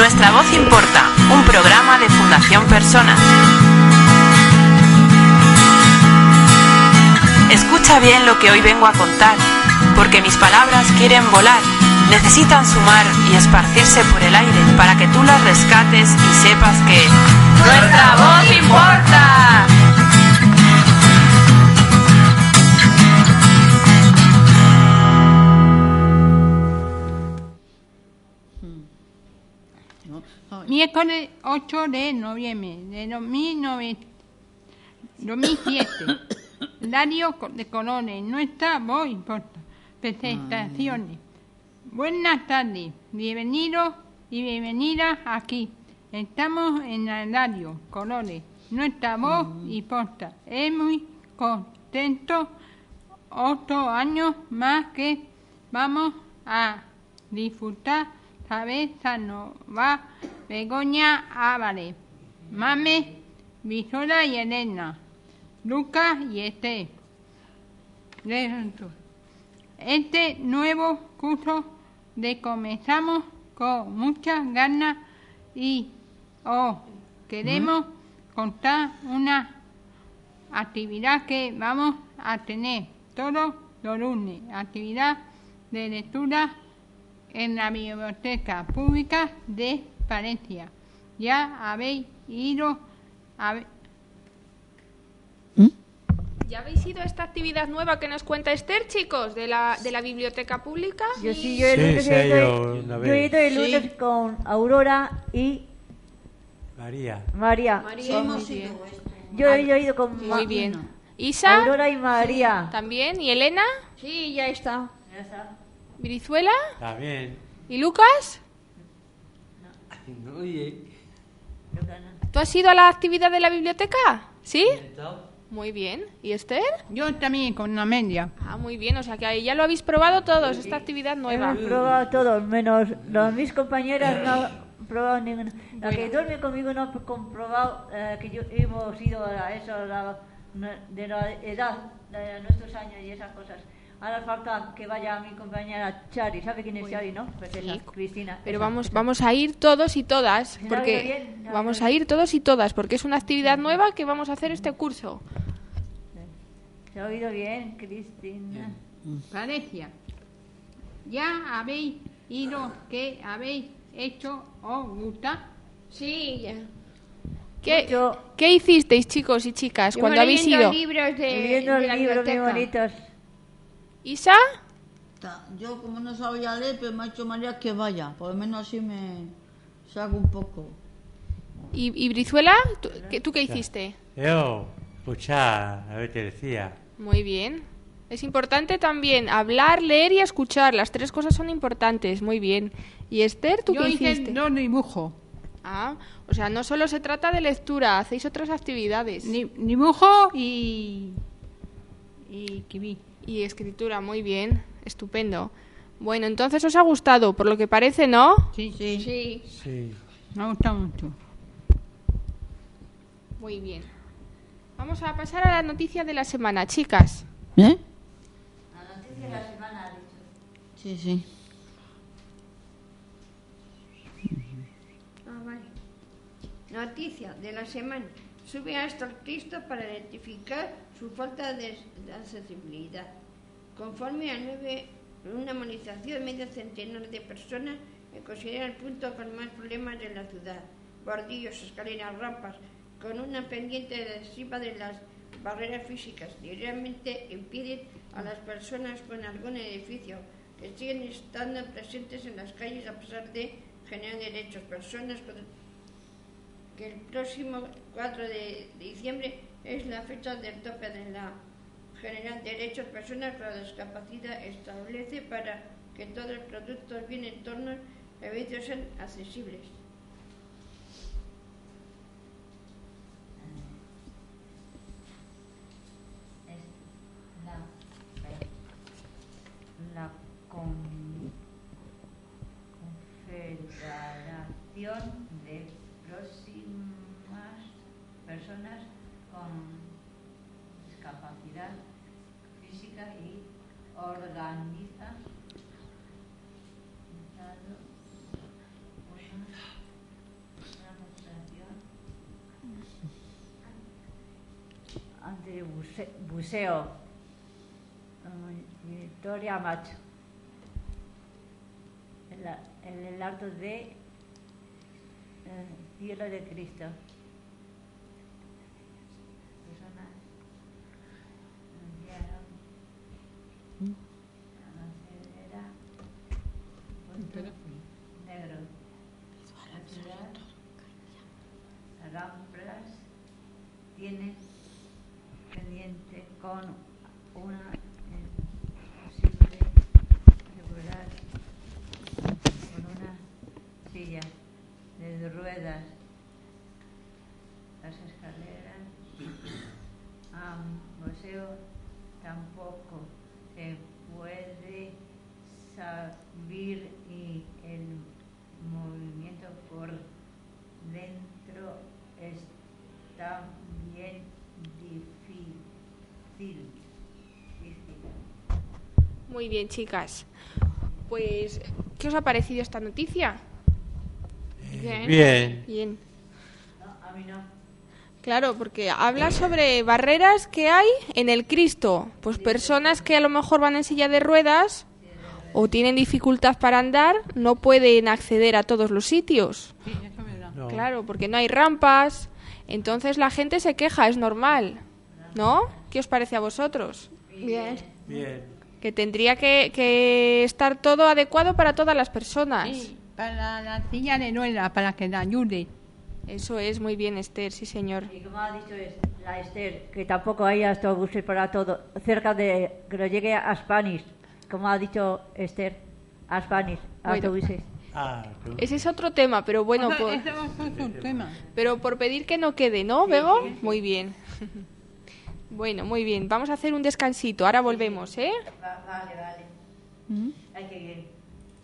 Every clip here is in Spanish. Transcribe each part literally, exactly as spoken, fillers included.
Nuestra voz importa, un programa de Fundación Personas. Escucha bien lo que hoy vengo a contar, porque mis palabras quieren volar, necesitan sumar y esparcirse por el aire para que tú las rescates y sepas que ¡nuestra voz importa! Miércoles ocho de noviembre de dos mil siete. Radio de Colores, nuestra voz importa. Presentaciones. Buenas tardes, bienvenidos y bienvenidas aquí. Estamos en la radio Colores, nuestra voz importa. Es muy contento otro año más que vamos a disfrutar. Cabeza no va Begoña Álvarez, Mame, Brizuela y Elena, Lucas y Esther. Este nuevo curso de comenzamos con muchas ganas y os queremos contar una actividad que vamos a tener todos los lunes, actividad de lectura en la Biblioteca Pública de Palencia. Ya habéis ido a ver... ¿Mm? ¿Ya habéis ido a esta actividad nueva que nos cuenta Esther, chicos, de la, de la Biblioteca Pública? Yo sí, yo el Sí, lunes sí, he ido, yo una yo he ido el vez. lunes Sí. con Aurora y María. María. María, hemos muy bien. Yo, yo he ido con Muy Ma- bien. Isa, Aurora y María. también. ¿Y Elena? Sí, ya está. ¿Brizuela? También. ¿Y Lucas? Oye. ¿Tú has ido a la actividad de la biblioteca? ¿Sí? Muy bien. ¿Y Esther? Yo también con Amelia. Ah, muy bien. O sea que ahí ya lo habéis probado todos, esta actividad nueva. Hemos probado todos, menos los, mis compañeras no han probado ninguna. La que duerme conmigo no ha comprobado eh, que yo hemos ido a eso la, de la edad, de nuestros años y esas cosas. Ahora falta que vaya mi compañera Chari. ¿Sabe quién es Chari, no? Pues esa, Sí. Cristina. Pero esa, vamos, esa. vamos a ir todos y todas, ¿Se ha porque oído bien? ¿Se ha vamos oído a ir todos y todas, porque es una actividad nueva que vamos a hacer este curso. ¿Se ha oído bien, Cristina? Palencia. Ya habéis ido, ¿qué habéis hecho? ¿Os gusta? Sí, ya. ¿Qué, Mucho. ¿Qué hicisteis, chicos y chicas, Yo cuando habéis leyendo ido? libros de, Viviendo de la libros muy biblioteca. bonitos. ¿Isa? Ta- Yo, como no sabía leer, pues me ha hecho María que vaya. Por lo menos así me saco un poco. ¿Y, y Brizuela? ¿Tú qué, ¿Tú qué hiciste? Yo, escuchar, a ver qué decía. Muy bien. Es importante también hablar, leer y escuchar. Las tres cosas son importantes. Muy bien. ¿Y Esther, tú Yo qué hice hiciste? dos dibujos. Ah, o sea, no solo se trata de lectura, hacéis otras actividades. Di- dibujo y... y kiwi. Y escritura, muy bien. Estupendo. Bueno, entonces os ha gustado, por lo que parece, ¿no? Sí, Sí. Sí. Sí. me ha gustado mucho. Muy bien. Vamos a pasar a la noticia de la semana, chicas. ¿Eh? La noticia de la semana ha dicho. Sí, sí. Ah, vale. Noticia de la semana. Sube hasta el Cristo para identificar su falta de de accesibilidad. Conforme a nueve, una movilización, medio centenar de personas que considera el punto con más problemas de la ciudad. Bordillos, escaleras, rampas, con una pendiente excesiva de las barreras físicas y realmente impiden a las personas con algún edificio que siguen estando presentes en las calles a pesar de generar derechos. Personas con que el próximo cuatro de diciembre es la fecha del tope de la General Derechos Personas con Discapacidad establece para que todos los productos, bien entornos, servicios sean accesibles. La, la con- Confederación de Próximas Personas con Discapacidad Física y organiza de buce- buceo. Um, Victoria Macho. En, la, en el alto de eh, Cielo de Cristo. Personas enviaron a la cedera negro. La ciudad, Ramblas, tiene pendiente con una imposible regular con una silla de ruedas, las escaleras a museo tampoco se puede salir y el movimiento por dentro está bien difícil. difícil. Muy bien, chicas. Pues, ¿qué os ha parecido esta noticia? Eh, bien. Bien. No, a mí no. Claro, porque habla sobre barreras que hay en el Cristo. Pues personas que a lo mejor van en silla de ruedas o tienen dificultad para andar, no pueden acceder a todos los sitios. Sí, eso es verdad. No. Claro, porque no hay rampas. Entonces la gente se queja, es normal. ¿No? ¿Qué os parece a vosotros? Bien. Bien. Que tendría que, que estar todo adecuado para todas las personas. Sí, para la silla de ruedas, para que la ayude. Eso es muy bien, Esther, sí, señor. Y como ha dicho es- la Esther, que tampoco hay autobuses para todo, cerca de que lo llegue a Spanish, como ha dicho Esther, a Spanish, Bueno. autobuses. Ah, tú. Ese es otro tema, pero bueno, Eso- por, eso es un tema. pero por pedir que no quede, ¿no, Bego? Muy bien. Bueno, muy bien. Vamos a hacer un descansito. Ahora volvemos, ¿eh? Va- vale, vale. ¿Mm? Hay que ir.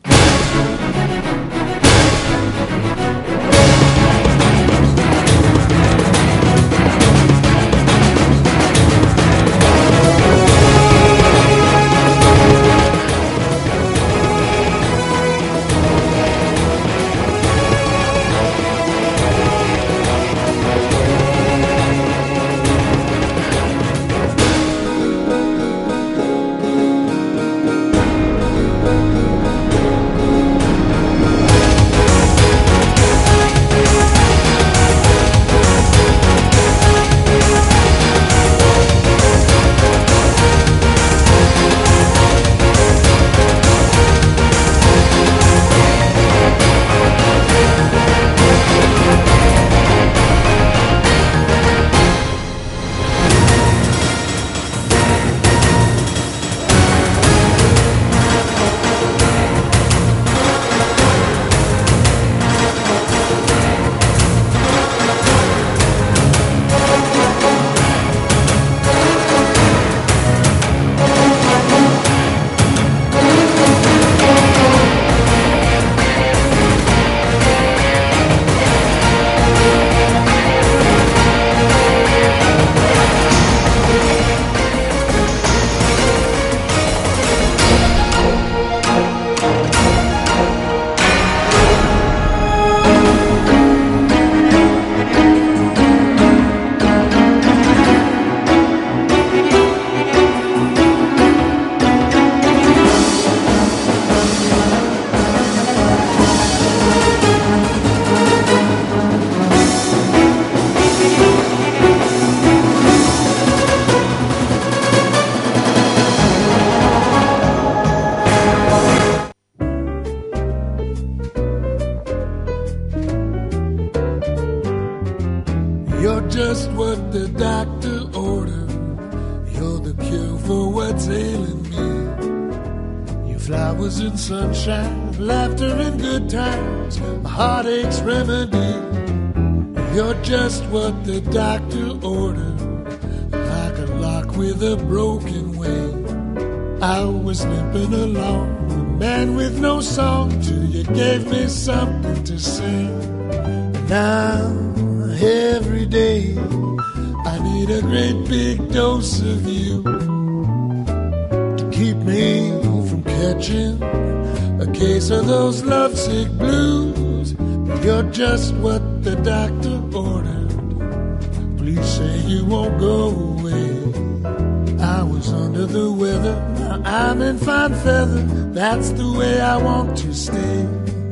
You're just what the doctor ordered. You're the cure for what's ailing me. Your flowers and sunshine, laughter and good times, a heartache's remedy. You're just what the doctor ordered. Like a lock with a broken wing. I was limping along, a man with no song, till you gave me something to sing. Now, every day, I need a great big dose of you to keep me from catching a case of those lovesick blues. You're just what the doctor ordered. Please say you won't go away. I was under the weather, now I'm in fine feather. That's the way I want to stay.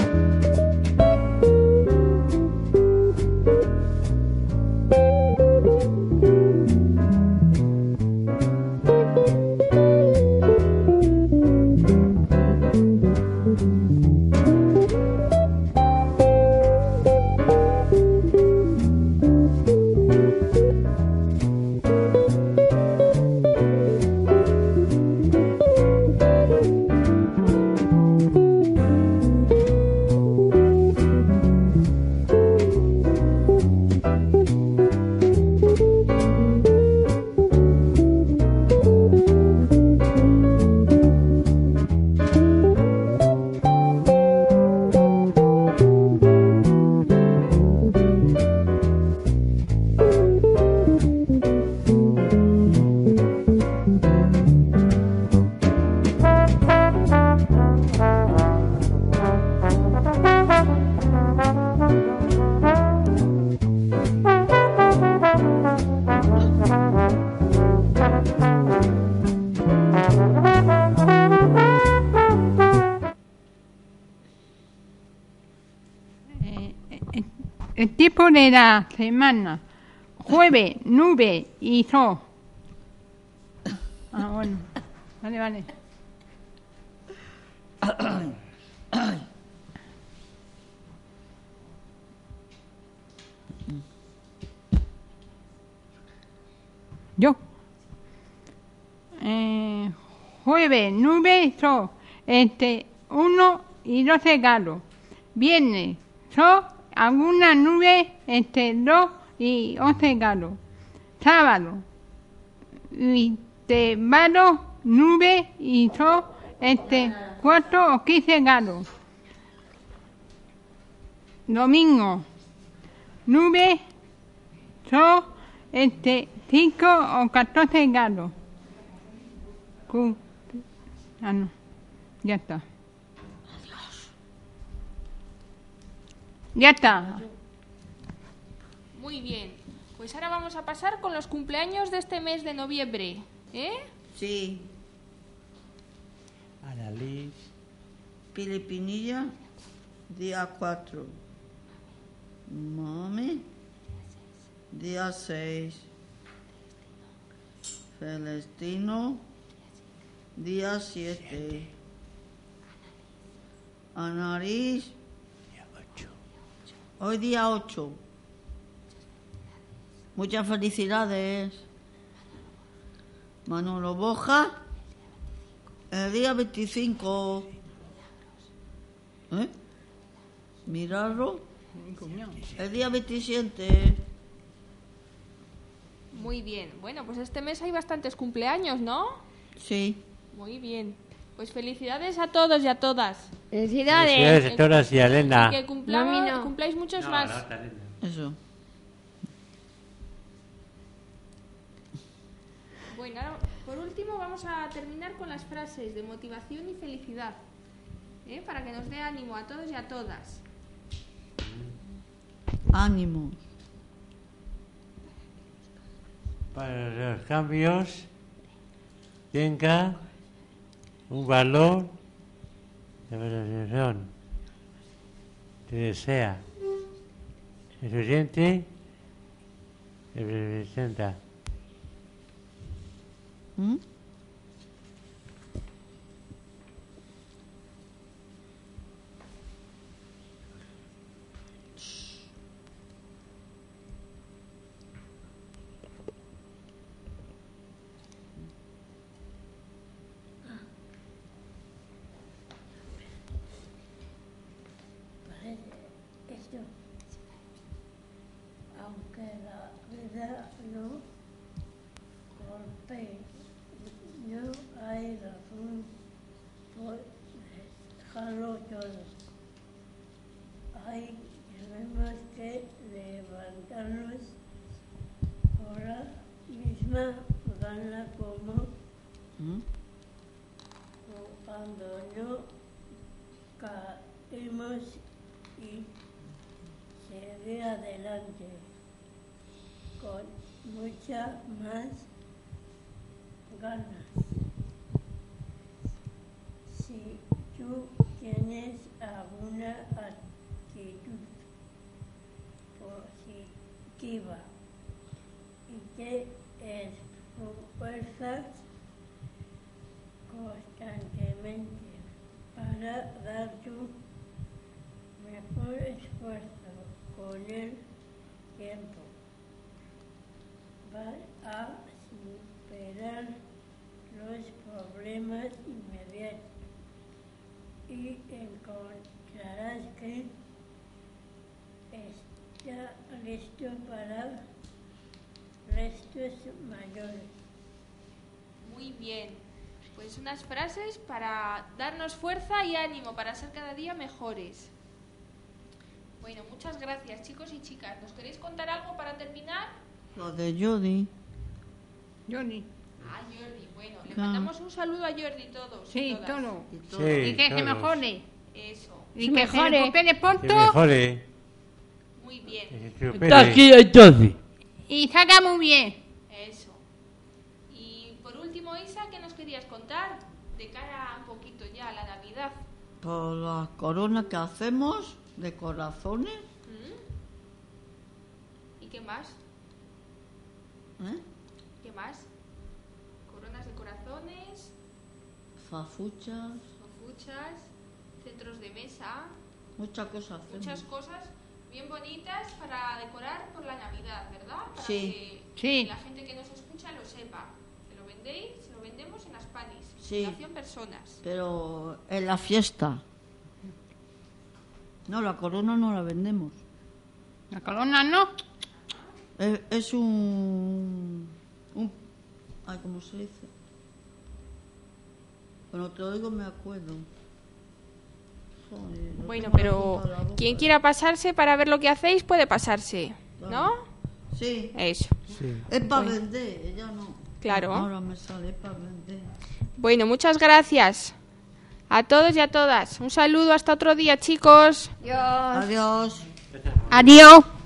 El tipo de la semana. Jueves, nube y sol. Ah, bueno. Vale, vale. Yo. Eh, jueves, nube, sol. Este, uno y doce grados. Viernes, sol, alguna nube, este, dos y once grados. Sábado, intervalo, nube y sol, este, cuatro o quince grados. Domingo, nube, sol, este, cinco o catorce grados. Cu- Ah, no. Ya está. Ya está. Muy bien. Pues ahora vamos a pasar con los cumpleaños de este mes de noviembre. ¿Eh? Sí. Annalise. Filipinilla, día cuatro. Mami, día seis. Celestino, día siete. Anarís, hoy día ocho. Muchas felicidades. Manolo Boja, el día veinticinco. ¿Eh? Mirarlo, el día veintisiete. Muy bien. Bueno, pues este mes hay bastantes cumpleaños, ¿no? Sí. Muy bien. Pues felicidades a todos y a todas. Felicidades. Felicidades a todas y a Elena. Que cumpla- No, a mí no. cumpláis muchos No, más. no, está Elena. Eso. Bueno, ahora, por último vamos a terminar con las frases de motivación y felicidad. ¿eh? Para que nos dé ánimo a todos y a todas. Ánimo. Para los cambios tenga un valor de valorización. Te desea. Es oyente, te representa. ¿Mm? Esto, aunque la vida no golpee, no hay razón por dejarlo todo. Hay tenemos que levantarnos ahora misma, gana como ¿Mm? cuando no caemos y seguir adelante con mucha más ganas. Si tú tienes alguna actitud positiva y te esfuerzas constantemente para dar tu mejor esfuerzo con el tiempo, vas a superar los problemas inmediatos y encontrarás que está listo para restos mayores. Muy bien. Pues unas frases para darnos fuerza y ánimo para ser cada día mejores. Bueno, muchas gracias, chicos y chicas. ¿Nos queréis contar algo para terminar? Lo de Jordi. Jordi. Ah, Jordi. Bueno, le Claro. mandamos un saludo a Jordi todos. Sí, todas. todo. Y todo. Sí, Y que se todos. mejore. Eso. Y Se que mejore. se recupere Que pronto mejore. Muy bien. Que se recupere. Está aquí entonces. y salga muy bien. Eso. Y por último, Isa, ¿qué nos querías contar? De cara un poquito ya a la Navidad. Por las coronas que hacemos de corazones. ¿Y qué más? ¿Eh? ¿Qué más? Coronas de corazones, Fafuchas. hofuchas, centros de mesa, Muchas cosas hacemos. muchas cosas bien bonitas para decorar por la Navidad, ¿verdad? Para Sí. que Sí. la gente que nos escucha lo sepa. Se lo vendéis, se lo vendemos en Aspanis. Sí. Fundación Personas. Pero en la fiesta. No, la corona no la vendemos. La corona no. Es, es un, un... Ay, ¿cómo se dice? Cuando te lo digo me acuerdo. Joder, lo Bueno, tengo en la pero punta de la boca. quien quiera pasarse para ver lo que hacéis puede pasarse, ¿no? Sí, Eso. Sí. es para vender, ella no. Claro. Ahora me sale para vender. Bueno, muchas gracias a todos y a todas. Un saludo hasta otro día, chicos. Dios. Adiós. Adiós.